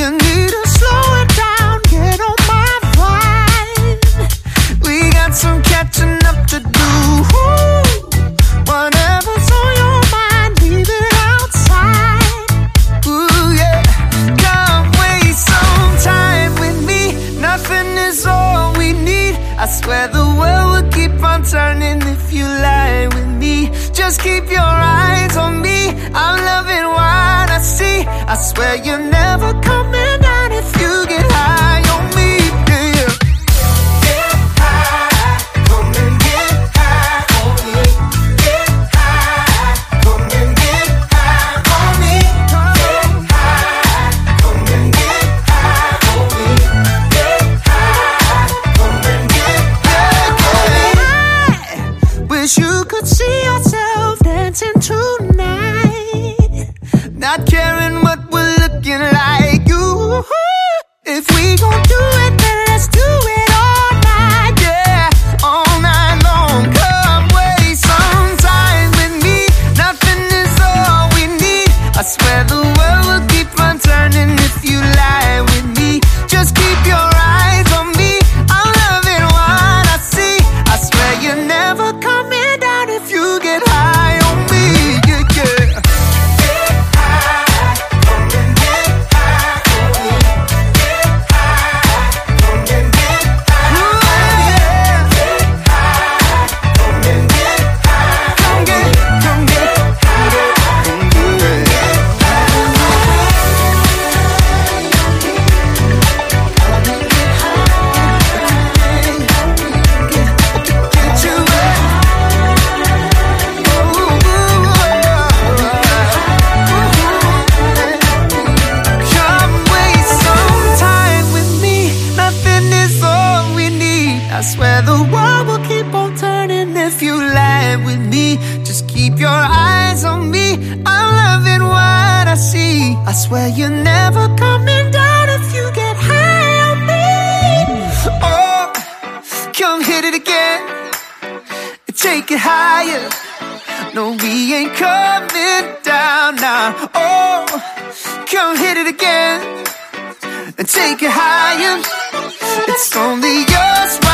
you need to slow it down, get on my vibe. We got some catching up to do. Whatever's on your mind, leave it outside. Ooh, yeah. Come waste some time with me. Nothing is all we need. I swear the world will keep on turning if you lie with me. Just keep your eyes on me. I'm loving what I see. I swear you're never coming down if you get high on me. Yeah. Get high, come and get high on me. Get high, come and get high on me. Get high, come and get high on me. Get high, come and get high on me. I wish you could see yourself dancing tonight, not caring what we're looking like. Ooh, if we gon' do it, then let's do it all night, yeah, all night long. Come waste some time with me. Nothing is all we need. I swear the world will keep on turning if you lie with me. Just keep your eyes on me. I'm loving what I see. I swear you're never coming down if you get high on me. Yeah, yeah. Get high, come and get high on me. Get high, come and get high on me. Get high, come and get high. Come get high, come get high. Get you up. Come waste some time with me. Nothing is all we need. I swear the world will keep on turning if you lie with me. Just keep your eyes on me. I'm loving what I see. I swear you're never coming down if you get high on me. Oh, come hit it again. Take it higher. No, we ain't coming down now. Oh, come hit it again and take it higher. It's only yours.